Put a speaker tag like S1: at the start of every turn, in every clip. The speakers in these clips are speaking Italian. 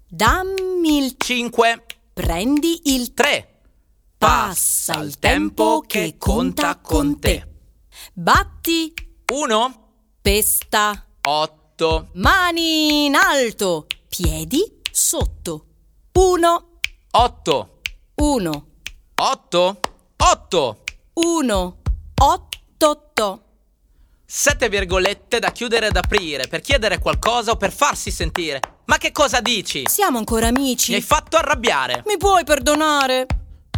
S1: Dammi il
S2: 5,
S1: prendi il
S2: 3.
S1: Passa il tempo che conta con te. Batti,
S2: 1,
S1: pesta,
S2: 8,
S1: mani in alto, piedi sotto. 1,
S2: 8,
S1: 1,
S2: 8, 8.
S1: 1, 8, 8.
S2: 7 virgolette da chiudere ed aprire per chiedere qualcosa o per farsi sentire. Ma che cosa dici?
S1: Siamo ancora amici?
S2: Mi hai fatto arrabbiare.
S1: Mi puoi perdonare?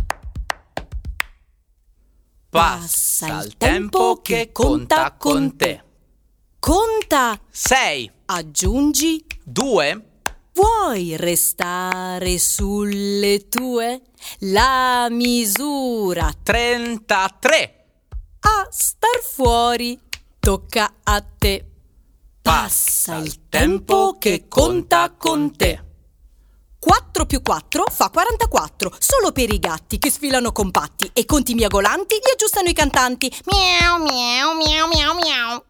S2: Passa il tempo che conta con te.
S1: Conta,
S2: 6,
S1: aggiungi.
S2: 2,
S1: Vuoi restare sulle tue? La misura
S2: 33.
S1: a star fuori tocca a te. Passa il tempo che conta con te. 4 più 4 fa 44. Solo per i gatti che sfilano compatti e conti miagolanti li aggiustano i cantanti. Miau miau miau miau miau.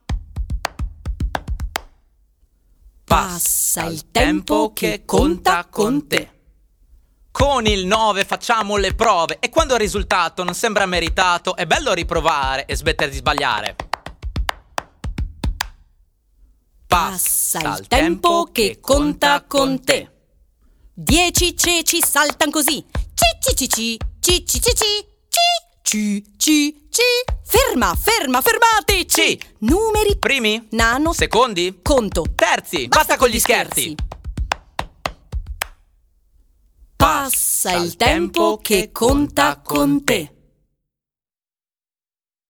S1: Passa il tempo che conta con te.
S2: Con il 9 facciamo le prove e quando il risultato non sembra meritato è bello riprovare e smettere di sbagliare.
S1: Passa il tempo che conta con te. 10 ceci saltan così. Ci. Ferma, fermateci. Numeri,
S2: Primi,
S1: nano,
S2: secondi,
S1: conto.
S2: terzi. Basta con gli scherzi.
S1: Passa il tempo che conta con te.